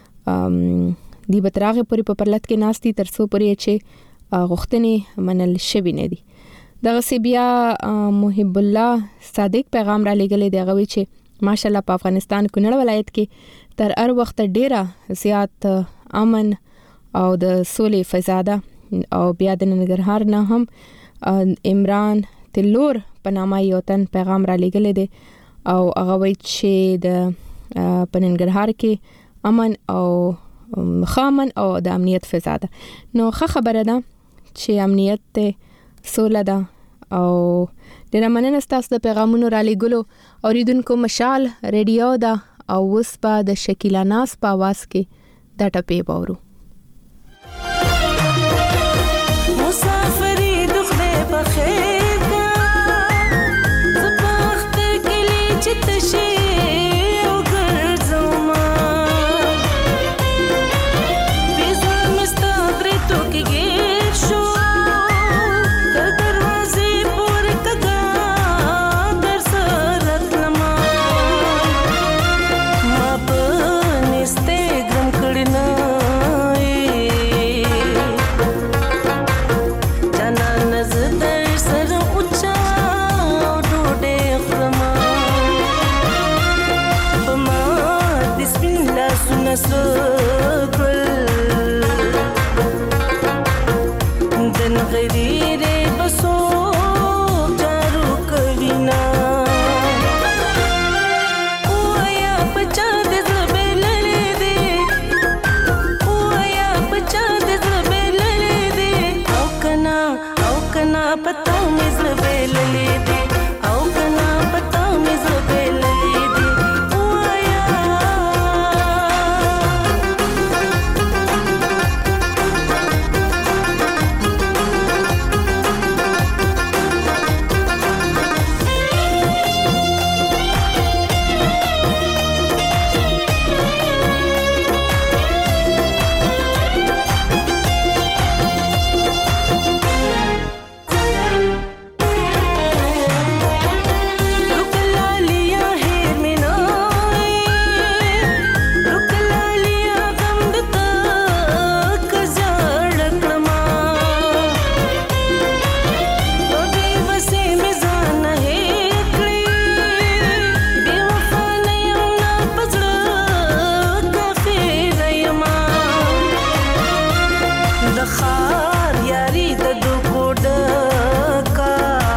دی بتراغه پوری په پرلط کې ناشتي ترسو پوری چې غوښتنې منل شوی نه دي. دغه سی بیا محب الله صادق پیغام را لګلې دی غوي چې ماشاءالله په افغانستان کونړ ولایت کې تر هر وخت ډیره زیات امن او د سولې فضا ده او بیا د ننګرهار نه هم عمران تلور په نامه یو تن پیغام را لګلې دی او هغه وایي چې د پننګرهار کې امن او خامن او د امنیت فضا ده. نو ښه خبره ده چې امنیت ته سوله ده او ډیره مننه ستاسو د پیغامونو را لګلو. اوریدونکو مشال ریډیو ده او اوس په د شکیلا ناز په आवाज کې دا ټپې باورو. مسافری دخله بخیر کا زبخت کلی چتشی او ګرځوما بیزو مستغری تو کې ګیر شو در دروازې پور کګا در سرت لما ما په نسته ګرم کړنا دن غریره بسو جارو کوینا اویا بچا د زبې لړې دي اویا بچا د زبې لړې دي او کنا او کنا پتا مې زبې لړې دي او کنا پتا مې زبې لړې دي لخار یاری د دوکو ډکا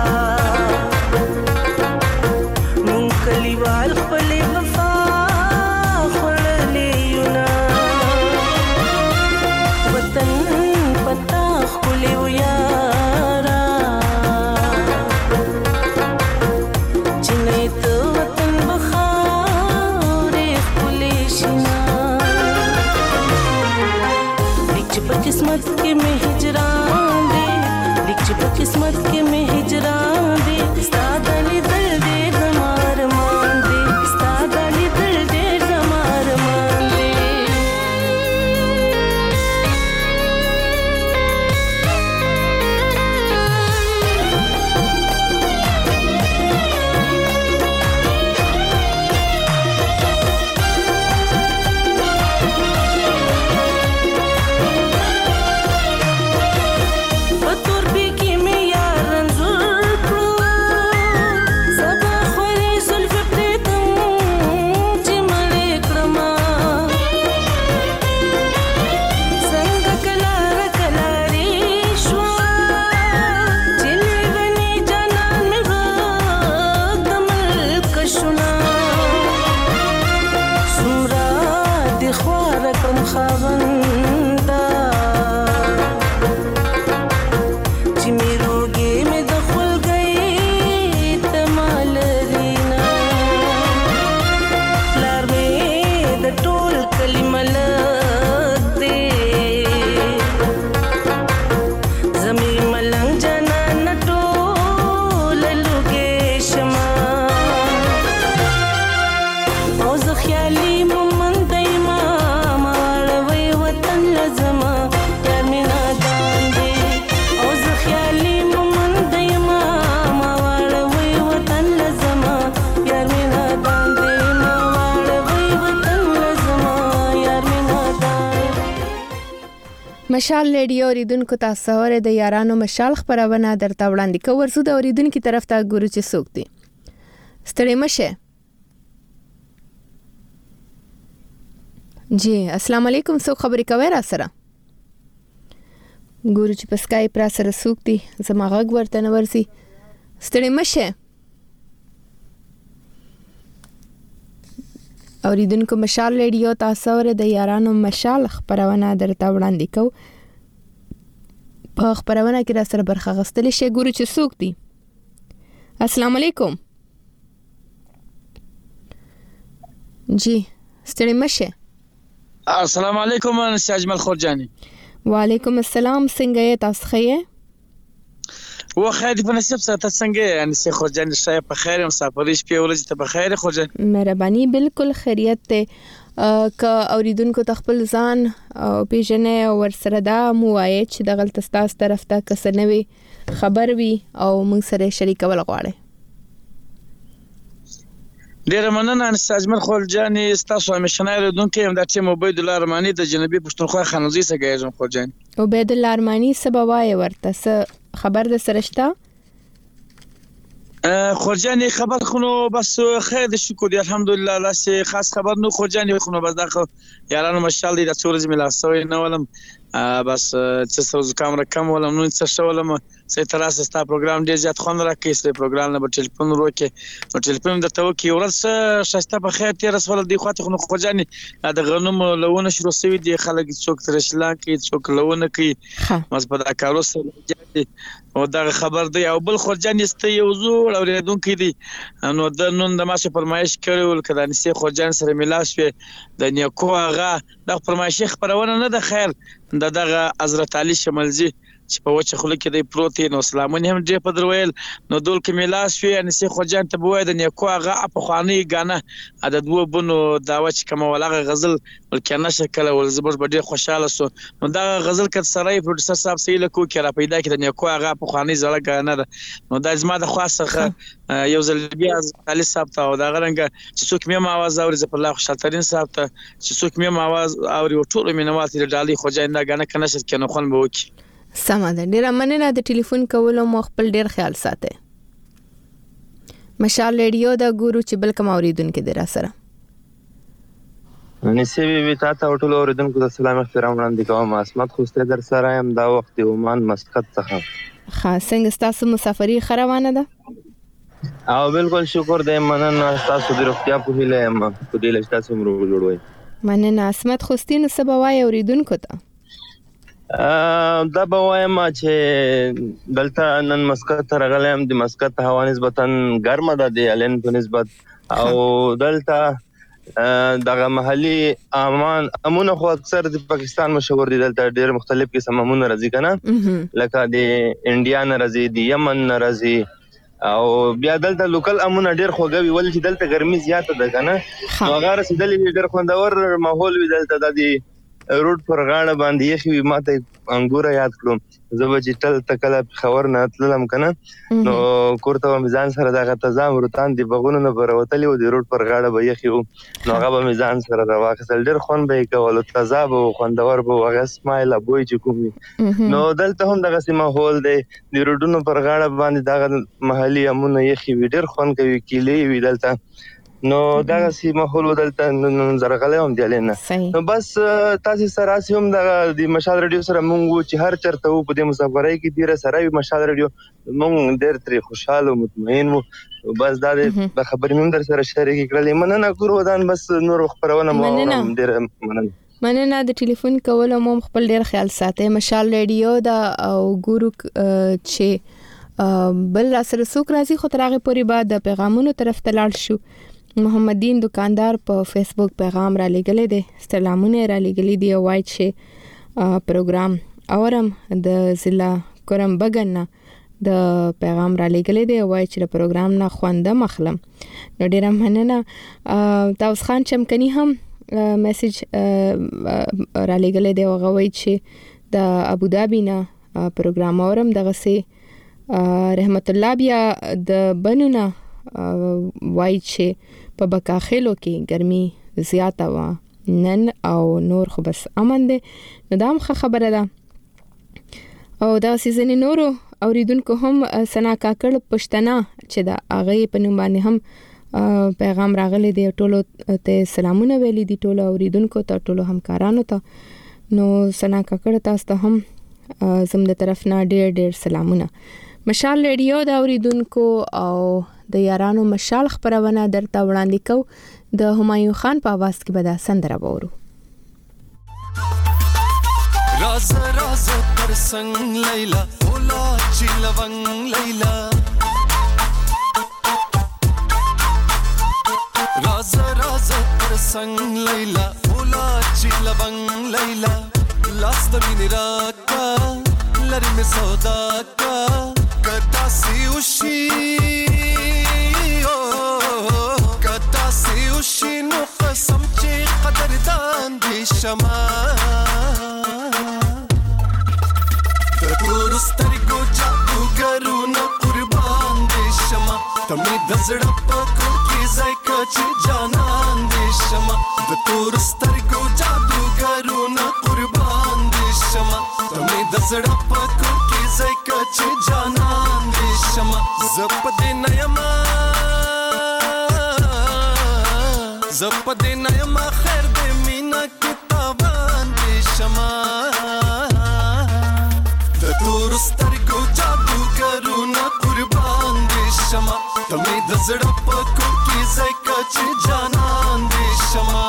مونږ کلیوال خپلې وفا خوړلې یو نه وطن پتا ښکلی و یارا چې نه ته وطن به خاورې ښکلې شي نه لیک چې په قسمت کې مې هجران دی لیک چې په قسمت کې مې هجران دی ستا د لیدل ډېر زما ارمان دی ستا د لیدل ډېر زما ارمان دی په تورپي کې مې یار رنځور کړو سبا خورې زلفې پرېږدم چې مړې کړمه څنګه کلاره کلارې شوه چې لیونی جانان مې غږ د ملکشونه څومره دې خواره کړم خاونده چې مې روږې مې د خولګۍ ته ما لرې نه پلار مې د ټول کلي ملک دی زه مې ملنګ جانانه ټوله لوږې شمه او زه خیالي مومنده یمه ما واړوئ وطن له زما یار مې نادان دی او زه خیالي مومنده یمه ما واړوئ وطن له زما یار مې نادان دی ما واړوئ وطن له زما یار مې نادان مشال ریډیو اوریدونکو تاسو اورئ د یارانو مشال خبرونه درته وړاندې کوو ورسو د اوریدونکو طرف ته ګورو چې څوک دي ستړي مشه جی السلام علیکم څوک خبرې کوي را سره ګورو چې په سکایپ را سره څوک دي زما غږ ورته نه ورسي ستړي مشه اوریدونکو مشال ریډیو تاسو اورئ د یارانو مشال خبرونه درته وړاندې کوو په خبرونه کې را سره برخه غستلی شي ګورو چې څوک دي السلام علیکم جی ستړي مشه السلام علیکم انس اجمل خورجانی وعلیکم السلام څنګه یې تاسو ښه یې و خیر په نصیب سره څنګه انس خورجانی شای په خیر مسافرې شپې ولې ته په خیر خورجانی مهرباني بالکل خیریت ته ک اوریدونکو تخپل ځان او پیژنې او ورسره دا مو وایي چې د غلط ستاس طرف ته کسنوي خبر وي او موږ سره شریکول غواړي ډیر مننه انس اجمل خورجانی تاسو همیشنه اوریدونکو هم د ټیم عبید الله ارمانی د جنوبي پښتونخوا خانوزي څخه ګیږم خورجانی عبید الله ارمانی سبا وایي ورته خبر د سرشتہ خورجانی خبر خونو بس خیر د شکر دی الحمدلله لاس خاص خبر نو خورجانی خونو بس دا یارانو مشال دی د څورز ملا سوي نه ولم بس چې څو کیمرا کم ولم نو څه شولم سې تراس ستا پروګرام ډیر زیات خون راکې سې پروګرام نه په ټلیفون وروکې نو ټلیفون درته وکي ورس شاسته په خیر تیر رسول دی خاطر خونو خورجانی د غنوم لونه شروع سوي دی خلک څوک تر شلا کې څوک لونه کې مز په دا کارو سره او دا خبر دی او بل خورجانی ست یو زوړ اوریدونکو دی نو د نن د ماشه فرمایش کړو کله نسی خورجان سره ملاس وي د نیکو هغه د فرمایش خبرونه نه د خیر د دغه حضرت علي شملزي چې په وچه خلک کې د پروتین او سلامونه هم ډېر په درویل نو دول کې ملاس وي نسی خورجان ته بوای د نیکو هغه په خواني غانه د دوه بونو داوا چې کوم ولغه غزل ولکه نشه کله ول زبر ډېر خوشاله سو نو دا غزل کړه سره پروډوسر صاحب سیل کو کې را پیدا کړ د نیکو هغه په خواني زړه غانه نو دا زما د خاصه یو ځل بیا علي صاحب ته او دا غرنګ چې څوک مې आवाज اوري زه په الله خوشالترین صاحب ته چې څوک مې आवाज اوري ټول مې نوات د ډالي خوجاین دا غانه کنه شت کنه خون به وکی سمه ده ډیره مننه د ټلیفون کولو مو خپل ډیر خیال ساته مشال ریډیو دا ګورو چې بل کوم اوریدونکو دی را سره نسی بی بی تا ته ټول اوریدونکو ته سلام احترام وړاندې کوم. عصمت خوستی در سره یم دا وخت د عمان مسقط څخه. ښه څنګه ستاسو مسافري ښه روانه ده؟ او بالکل شکر دی مننه ستاسو د روغتیا په هیله یم په دې لږ تاسو هم روغ جوړ وئ. مننه. عصمت خوستی نو څه به وایې اوریدونکو ته؟ دا به وایم چې دلته نن مسقط ته راغلی یم. د مسقط هوا نسبتا ګرمه ده د الین په نسبت او دلته دغه محلي امان امونه خو اکثر د پاکستان مشهور دي. دلته ډېر مختلف قسم امونه راځي که نه، لکه د انډیا نه راځي، د یمن نه راځي او بیا دلته لوکل امونه ډېر خوږه وي ولې چې دلته ګرمي زیاته ده که نه، نو هغه رسېدلي وي ډېر خوندور ماحول وي دلته. دا د روډ پر غاړه باندې یخي وي. ما ته انګوره یاد کړم زه به چې تل ته کله پېښور نه تللم که نه نو کور ته به مې ځان سره دغه تازه امروتان د بغونو نه به راوتلي وو، د روډ پر غاړه به یخي وو نو هغه به مې ځان سره راواخیستل. ډېر خوند به یې کول، تازه به و، خوندور به و، هغه سمایل بوی چې کوم وي. نو دلته هم دغسې ماحول دی، د روډونو پر غاړه باندې دغه محلي امونه یخي وي، ډېر خوند کوي، کیلې وي دلته. نو دغسې ماحول و دلته نن زه راغلی وم د الین نه. نو بس تاسې سره هسې هم دغه د مشال راډیو سره مونږ وو چې هر چېرته وو په دې مسافرۍ کې ډېره سره وي مشال راډیو، مونږ ډېر ترې خوشحال و مطمئن وو. بس دا د خبرې مې هم در سره شریکې کړلې. مننه کور ودان بس نور خپرونه مو اورم. ډېره مننه. مننه د ټلیفون کولو مو خپل ډېر خیال ساتئ. مشال راډیو دا او ګورو چې بل را سره څوک راځي خو تر هغې پورې به د پیغامونو طرف ته لاړ شو. محمد دین دکاندار په فیسبوک پیغام را لګلې دي، سلامونه را لګلې دي او وایي چې پروګرام اورم. د ضلع کرم بګن نه د پیغام را لګلې دي او وایي چې د پروګرام نه خوند مخلم. نو ډیره مننه. تاوس خان چمکنی هم میسج را لګلې دي او وایي چې د ابوظبي نه پروګرام اورم. دغه سي رحمت الله بیا د بنونه وایي چې په بکاخلو کې ګرمي زیاته وه نن او نور خو بس امن دی. نو دا هم ښه خبره ده. او دغسې ځینې نورو اوریدونکو هم ثنا کاکړ پښتنه چې د هغې په نوم باندې هم پیغام راغلی دی، ټولو ته سلامونه ویلي دي، ټولو اوریدونکو ته، ټولو همکارانو ته. نو ثنا کاکړ تاسو ته هم زم د طرف نه ډېر ډېر سلامونه. مشال ریډیو د اوریدونکو او د یارانو مشال خبرونه درته وړاندې کو. د همایون خان په आवाज کې به دا سندره وورو. راز راز پر سنگ لیلا اولا چی لونگ لیلا، راز راز پر سنگ لیلا اولا چی لونگ لیلا، لاس دمین راکا لری میں سودا کا کتا سی اوشی کتا سی اوشی نو قسم چی قدردان دی شما تور سترګو جادوګرو نه قربان دی شما تمې د زړه په کور کې ځای کچې جانان دی شما د تور سترګو جادوګرو نه قربان دی شما تمې د زړه په کور کې ځای کچې جانان دی شما زه په دې نه یمه زه په دې نه یمه خیر دې مینه کې تاوان دی شما تور سترګو جادوګرو نه قربان دی شما تمې د زړه په کور کې ځای کچې جانان دی شما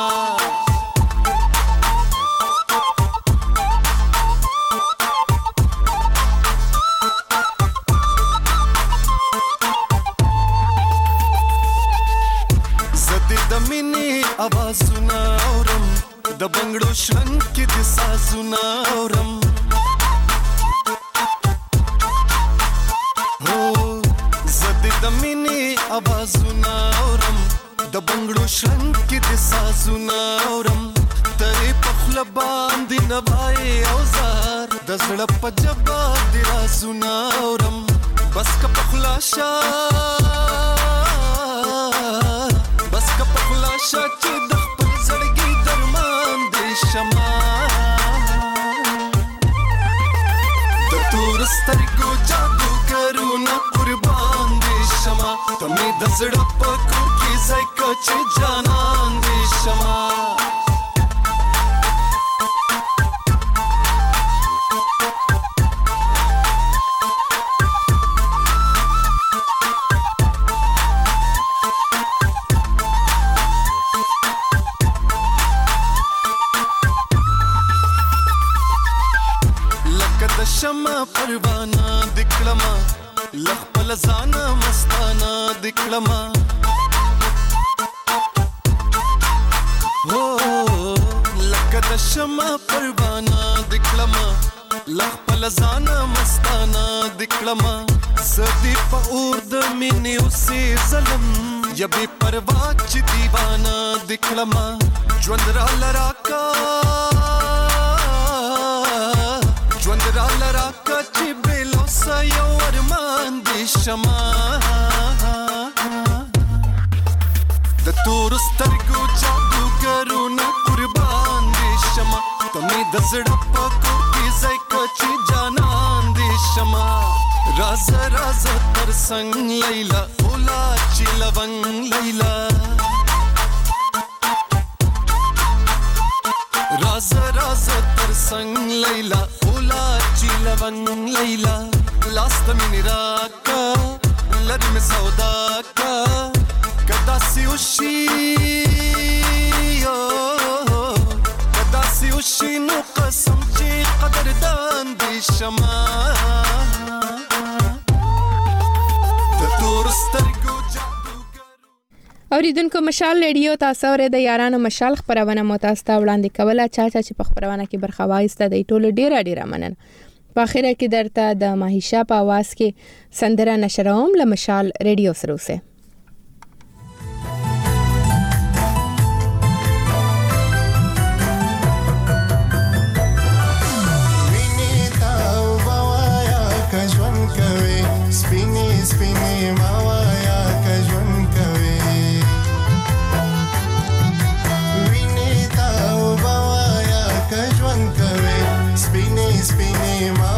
زه دې د مینې آوازونه اورم د بنګړو شرنګ کې د سازونه اورم د مینې آوازونه اورم د بنګړو شرنګ کې د سازونه اورم ترې په خوله باندې نوای او زار د زړه په ژبه د رازونه اورم بس که په خوله شه بس که په خوله شه چې د خپل زړګي درمان دی شما د تور سترګو جادوګرو نه قربان دی شما تمې د زړه په کور کې ځای کچې جانان دی شما د شمع پروانه دکړما لخپل ځان مستانه دکړما هو لکه د شمع پروانه دکړما لخپل ځان مستانه دکړما زدي په اور د مینې اوسې ظلم یا بے پروا چې دیوانه دکړما ژوند را لراکا ژوند را لراکا چې بلوسه یو ارمان دې شما د تور سترګو جادوګرونه قربان دې شما ته مې د زړه په کور کې ځای که چې جانان دې شما راز راز تر څنګ لیلا اولا چې لونګ لیلا راز راز تر څنګ لیلا اولا چې لونګ لیلا لاست مې راکا لر مې سودا کا کدا سی وشي کدا سی وشي نو قسم چې قدردان دې شما اوریدونکو مشال ریډیو تاسو ورې د یارانو مشال خبرونه مو تاسو ته وړاندې کوله چا چا چې په خبرونه کې برخه واخیسته د ټولو ډیره ډیره مننه په اخره کې درته د ماهیشا په आवाज کې سندره نشروم له مشال ریډیو سره اوسه Spinny, spinny,